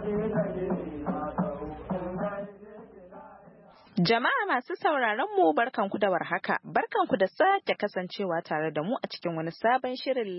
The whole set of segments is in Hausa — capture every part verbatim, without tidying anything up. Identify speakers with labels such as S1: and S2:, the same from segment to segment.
S1: Jama'a masu sauraron mu barkanku da warhaka, barkanku da sake kasancewa tare da mu a cikin wani sabon shirin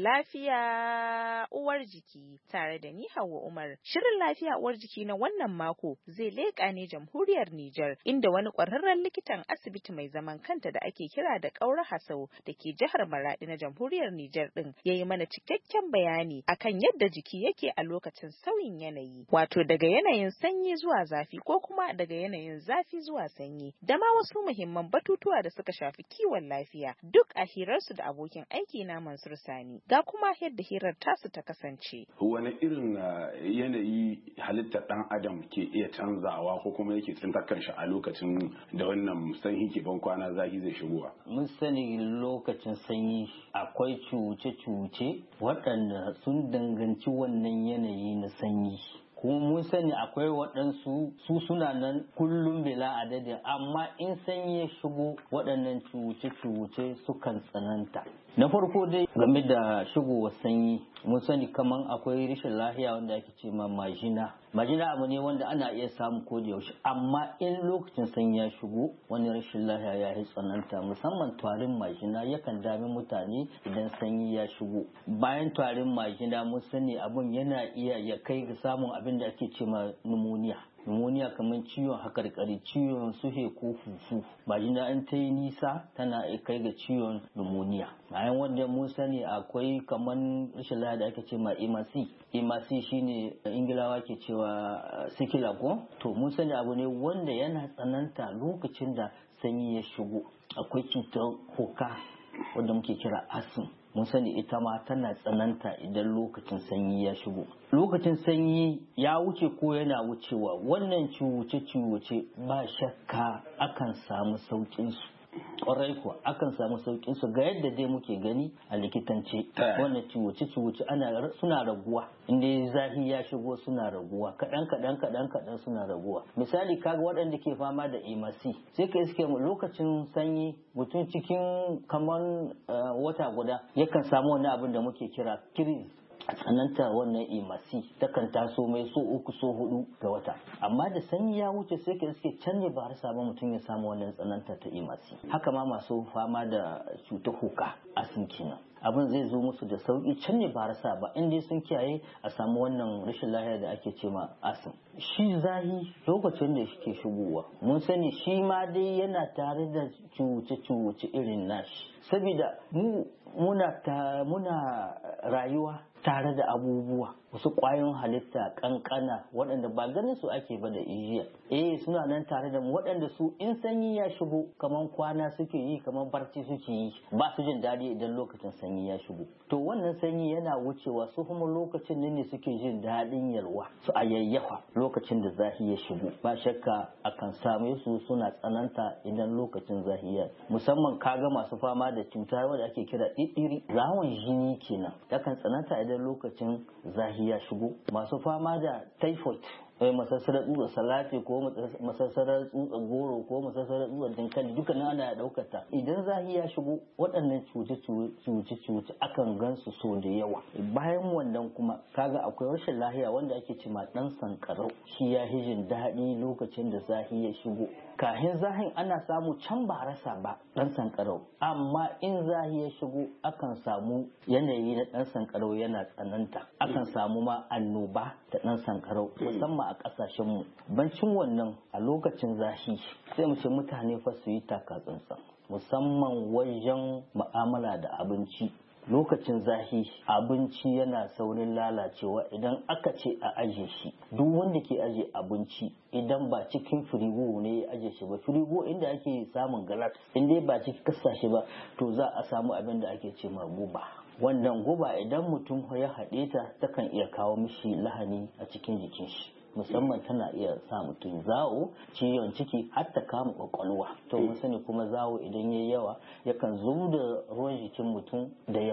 S1: lafiya uwar jiki tare da ni Hauwa Umar. Shirin lafiya uwar jiki na wannan mako zai leƙa ne jamhuriyar Nijar inda wani ƙwararren likitan asibiti mai zaman kanta da ake kira da Kaura Hasau da ke jihar Maradi na jamhuriyar Nijar din ya yi mana cikakken bayani akan yadda jiki yake a lokacin sauyin yanayi, wato daga yanayin sanyi zuwa zafi ko kuma daga yanayin zafi zuwa sanyi. Da ma wasu muhimman batutuwa da suka shafi kiwon lafiya duk a hirarsu da abokin aiki na Mansur Sani. Ga kuma yadda hirar tasu ta kasance.
S2: Wani irin yanayi halittar ɗan adam ke iya canzawa ko kuma yake tsintar kanshi a lokacin da wannan sanyi ke ban kwana zafi zai shigowa?
S3: Mun sani lokacin sanyi akwai cuce-cuce waɗanda sun danganci wannan yanayi na sanyi. Kuma mun sani akwai waɗansu su suna nan kullum bila adadin, amma in sanyi ya shigo waɗannan cuce-cuce sukan tsananta. Na farko dai game da shigowar sanyi mun sani kaman akwai rashin lafiya wanda ake ce ma majina. Majina abu ne wanda ana iya samu ko da yaushe, amma in lokacin sanyi ya shigo wani rashin lafiya ya yi tsananta, musamman tarin majina yakan dami mutane idan sanyi ya shigo. Bayan tarin majina mun sani abun yana iya ya kai ga samun abin da ake ce ma pneumonia. Pneumonia kamar ciwon hakarkari, ciwon suhe ko fufu. Majina in ta yi nisa tana kai ga ciwon pneumonia. Bayan wanda mun sani akwai kamar rashin lafiya da ake ce ma emasi. Emasi shine Ingilawa ke cewa sikila ko? To mun sani abu ne wanda yana tsananta lokacin da sanyi ya shigo. Akwai cutar hoka wanda muke kira asthma. Mun sani ita ma tana tsananta idan lokacin sanyi ya shigo. Lokacin sanyi ya wuce ko yana wucewa, wannan ciwuce-ciwuce ba shakka akan samu saukin su. Ƙwarai kuwa akan samu saukin su ga yadda dai muke gani a likitance. Wannan ciwuce-ciwuce ana suna raguwa, inda zafi ya shigo suna raguwa, kaɗan kaɗan kaɗan kaɗan suna raguwa. Misali kaga waɗanda ke fama da emasi, sai ka iske lokacin sanyi mutum cikin kamar wata guda yakan samu wani abin da muke kira kiris. A tsananta wannan emasi takan taso mai so uku so hudu ga wata, amma da sanyi ya wuce sai ka iske can ne ba har sabon mutum ya samu wannan tsananta ta emasi. Haka ma masu fama da cutar huka asin kenan, abin zai zo musu da sauki can ne ba rasa ba in dai sun kiyaye a samu wannan rashin lafiya da ake ce ma asin. Shi zahi lokacin da shi ke shigowa mun sani shi ma dai yana tare da cuce-cuce irin nashi, saboda mu muna ta muna rayuwa tare da abubuwa wasu ƙwayoyin halitta kankana waɗanda ba ganin su ake ba da ijiya, eh suna nan tare da mu waɗanda su in sanyi ya shigo kaman kwana suke yi kaman barci suke yi, ba su jin daɗi idan lokacin sanyi ya shigo. To wannan sanyi yana wucewa su kuma lokacin ne suke jin daɗin yalwa su a yayyafa lokacin da zafi ya shigo. Ba shakka akan same su suna tsananta idan lokacin zafi ya, musamman kaga masu fama da cuta wanda ake kira ɗiɗɗiri, zawon jini kenan yakan tsananta idan lokacin zafi ya shigo. Masu fama da typhoid, eh masassarar tsutsa salati ko masassarar tsutsa goro ko masassarar tsutsa dankali duka nan ana daukar ta idan zafi ya shigo. Waɗannan cuce-cuce akan gansu so da yawa. Bayan wannan kuma kaga akwai rashin lafiya wanda ake ce ma dan sankarau, shi ya hijin daɗi lokacin da zafi ya shigo. Kahin zahin ana samu can ba rasa ba dan sankarau, amma in zahi ya shigo akan samu yanayi na dan sankarau yana tsananta, akan samu ma annoba da dan sankarau musamman a kasashen mu. Bancin wannan a lokacin zahi sai mu ce mutane fa su yi taka tsantsan musamman wajen mu'amala da abinci. Lokacin zafi abinci yana saurin lalacewa idan aka ce a aje shi. Duk wanda ke aje abinci idan ba cikin firigo ne ya aje shi ba, firigo inda ake samun galas in dai ba cikin kasashe ba, to za a samu abin da ake ce ma guba. Wannan guba idan mutum ya haɗe ta takan iya kawo mishi lahani a cikin jikin shi, musamman tana iya sa mutum zawo, ciwon ciki har ta kama kwakwalwa. To mun sani kuma zawo idan yayi yawa yakan zub da ruwan jikin mutum da yawa.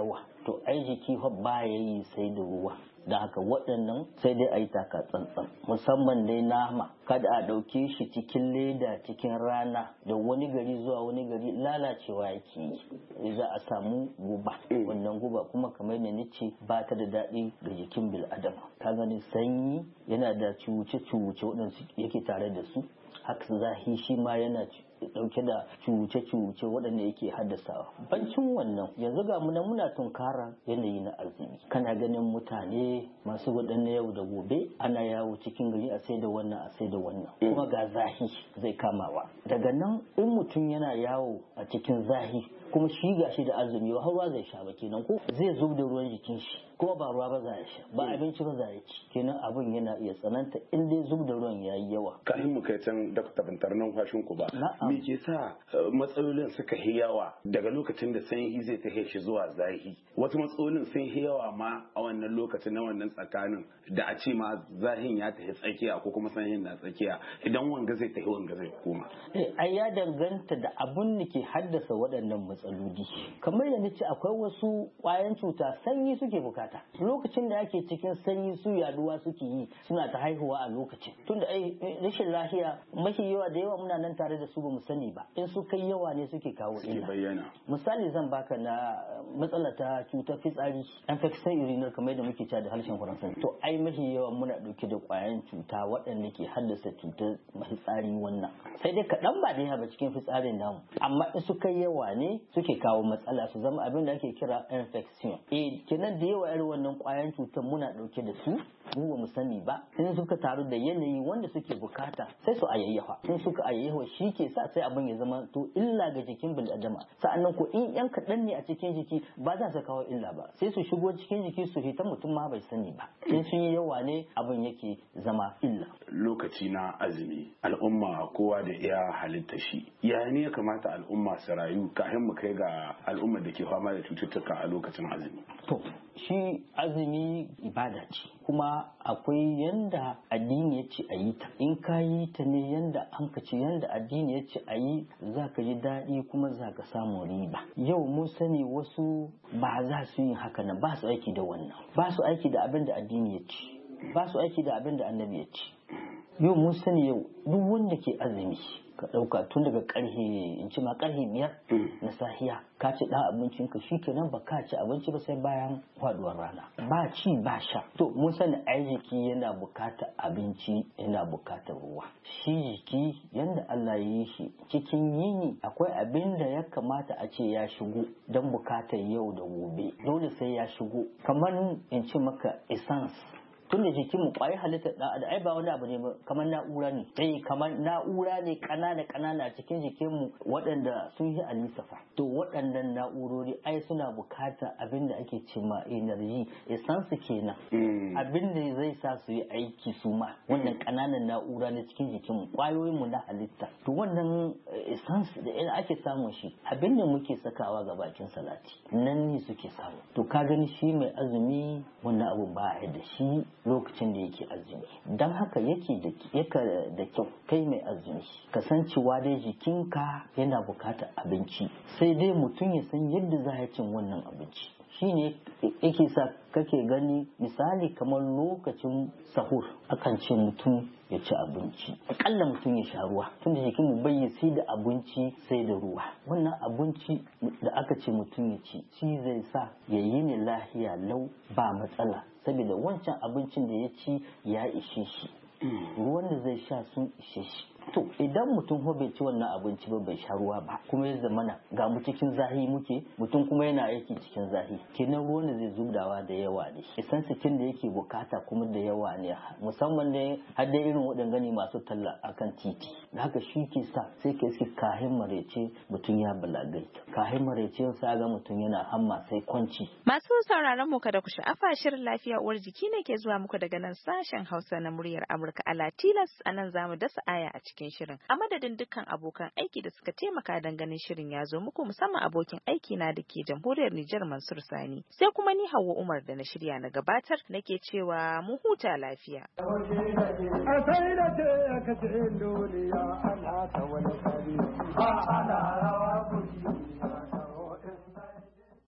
S3: to ai jiki fa ba yayi sai da ruwa. Da haka waɗannan sai dai a yi taka tsantsan, musamman dai nama kada a ɗauke shi cikin leda cikin rana da wani gari zuwa wani gari lalacewa yake yi, za a samu guba. Wannan guba kuma kamar da nace ba ta da daɗi ga jikin bil'adama. Ka gani sanyi yana da cuce-cuce waɗanda yake tare da su, haka zahi shi ma yana dauke da cuce-cuce waɗanda yake haddasawa. Bancin wannan yanzu ga muna muna tunkara yanayi na azumi, kana ganin mutane masu waɗanne yau da gobe ana yawo cikin gari a sai da wannan a sai da wannan, kuma ga zahi zai kamawa. Daga nan in mutum yana yawo a cikin zahi kuma shi gashi da azumi ba ruwa zai sha ba kenan, ko zai zub da ruwan jikin shi kuma ba ruwa ba za ya sha ba abinci ba za ya ci, kenan abin yana iya tsananta in dai zub da ruwan yayi yawa.
S2: Kafin mu kai can dakta bantar numfashin ku ba, me ke sa matsalolin suka yi yawa daga lokacin da sanyi zai tahe shi zuwa zahi? Wasu matsalolin sun yi yawa ma a wannan lokacin na wannan tsakanin da a ce ma zahin ya tafi tsakiya ko kuma sanyin na tsakiya, idan wanga zai tafi wanga zai koma.
S3: Eh ai ya danganta da abun da ke haddasa waɗannan matsaloli. Kamar yadda nace akwai wasu ƙwayan cuta sanyi suke bukata, lokacin da ake cikin sanyi su yaduwa suke yi suna ta haihuwa a lokacin, tunda ai rashin lafiya mafi yawa da yawa muna nan tare da su bamu sani ba, in su kai yawa ne suke kawo illa. Misali zan baka na matsala ta cutar fitsari, infection urinary kamar da muke cewa da harshen Faransanci. To ai mafi yawa muna dauke da ƙwayan cuta waɗanda ke haddasa cutar fitsari wannan. Sai dai kaɗan ba dai ba cikin fitsarin namu, amma in su kai yawa ne suke kawo matsala su zama abin da ake kira infection. Eh kenan da yawa irin wannan ƙwayan cutar muna dauke da su mu ba mu sani ba, in suka taru da yanayi wanda suke bukata sai su ayayyafa, in suka ayayyafa shi ke sa sai abin ya zama to illa ga jikin bil'adama. Sa'annan ko in yan kaɗan ne a cikin jiki ba za su kawo illa ba, sai su shigo cikin jiki su fita mutum ma bai sani ba, in sun yi yawa ne abin yake zama illa.
S2: Lokaci na azumi al'umma kowa da iya halitta shi, ya ne ya kamata al'umma su rayu kafin mu kai ga al'umma da ke fama da cututtuka a lokacin azumi?
S3: To shi azumi ibada ce, kuma akwai yanda addini ya ce a yi ta, in ka yi ta ne yanda an ka ce yanda addini ya ce a yi za ka ji daɗi kuma za ka samu riba. Yau mun sani wasu ba za su yi haka nan, ba su aiki da wannan, ba su aiki da abin da addini ya ce, ba su aiki da abin da annabi ya ce. Yau mun sani yau duk wanda ke azumi ka ɗauka tun daga ƙarfe in ci ma ƙarfe biyar na sahiya ka ci ɗan abincin ka shi kenan ba ka ci abinci ba sai bayan faɗuwar rana, ba ci ba sha. To mun sani ai jiki yana buƙatar abinci, yana buƙatar ruwa. Shi jiki yanda Allah ya yi shi cikin yini akwai abin da ya kamata a ce ya shigo don buƙatar yau da gobe, dole sai ya shigo. Kamar in ce maka essence, tunda jikin mu kwaye halittar da ai ba wani abu ne kamar na'ura ne, eh kamar na'ura ne kanana kanana cikin jikin mu waɗanda sun yi alisafa. To waɗannan na'urori ai suna bukatar abin da ake ce ma energy, essence kenan, abin da zai sa su yi aiki su ma wannan kananan na'ura na cikin jikin mu, kwayoyin mu na halitta. To wannan essence da ina ake samun shi abin da muke sakawa ga bakin salati nan ne suke samu. To ka gani shi mai azumi wannan abu ba ya da shi lokacin da yake azumi, don haka yake da kyau kai mai azumi kasancewa dai jikinka yana bukatar abinci, sai dai mutum ya san yadda za ya cin wannan abinci. Shi ne yake sa kake gani misali kamar lokacin sahur akan ce mutum ya ci abinci, akalla mutum ya sha ruwa, tunda jikin mu bai sai da abinci sai da ruwa. Wannan abinci da aka ce mutum ya ci shi zai sa ya yi ne lahiya lau ba matsala, saboda wancan abincin da ya ci ya ishe shi, ruwan da zai sha sun ishe shi. To idan mutum ko bai ci wannan abinci ba, bai sha ruwa ba, kuma ya zamana ga mu cikin zahi muke, mutum kuma yana aiki cikin zahi, kenan ruwan da zai zubdawa da yawa ne, isan sikin da yake bukata kuma da yawa ne, musamman ne har da irin waɗanda ne masu talla akan titi. Da haka shi ke sa sai ka iske kahin marece mutum ya balagai, kahin marece sai ga mutum yana hamma sai kwanci.
S1: Masu sauraron mu kada ku sha'afa, shirin lafiya uwar jiki ne ke zuwa muku daga nan sashen Hausa na muryar Amurka a Latilas. Anan zamu dasa aya a cikin shirin. A madadin dukkan abokan aiki da suka taimaka don ganin shirin ya zo muku, musamman abokin aiki na da ke jamhuriyar Nijar Mansur Sani. Sai kuma ni Hauwa Umar da na shirya na gabatar nake cewa mu huta lafiya. Ana ta wani